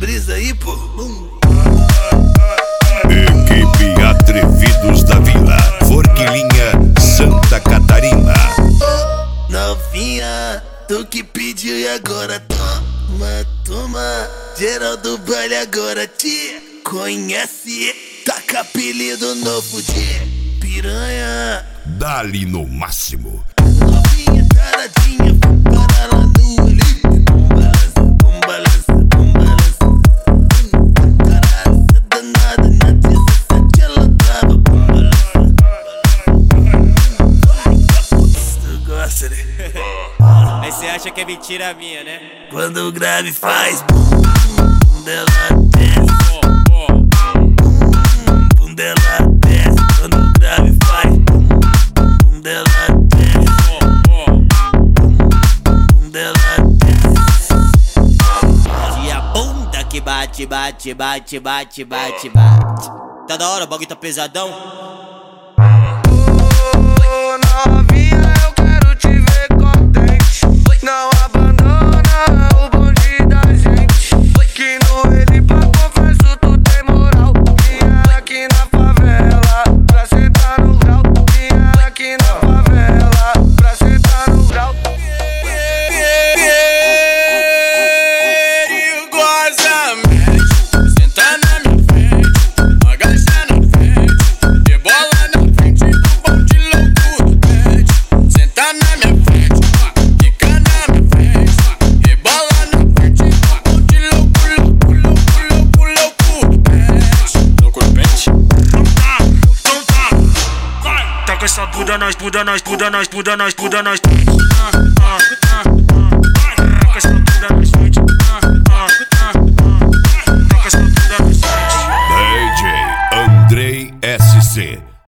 brisa aí, pô. Equipe Atrevidos da Vila, Forquilinha, Santa Catarina. Novinha, tu que pediu e agora toma, toma. Geral do baile agora te conhece. Taca apelido novo de piranha. Dali no máximo. Novinha taradinha, vou parar lá no olho. Bom balança, bom balança. Caralho, cê danada, na 17 ela tava. Bom balança. Tu gosta, né? Aí cê acha que é mentira minha, né? Quando o grave faz bum, dela desce. Bum dela desce. Quando o grave faz bum, dela desce. Bum dela desce. E a bunda que bate, bate, bate, bate, bate, bate. Tá da hora, o bagulho tá pesadão. Novinha, eu quero te ver contente. Não abandona o bonde da gente. Que no ele pra confesso tu tem moral. Vinha aqui na favela pra sentar no grau. Vinha aqui na favela pra sentar no grau. Perigosamente, senta na minha frente, agacha na frente, rebola na frente do bonde louco do pet. Senta na minha frente, fica na minha frente, rebola na frente do bonde louco, louco, louco, louco, louco do pet. Louco do pet? Então tá, vai. Tá com essa Buda nós, Buda nós, Buda nós, Buda nós, Buda nós.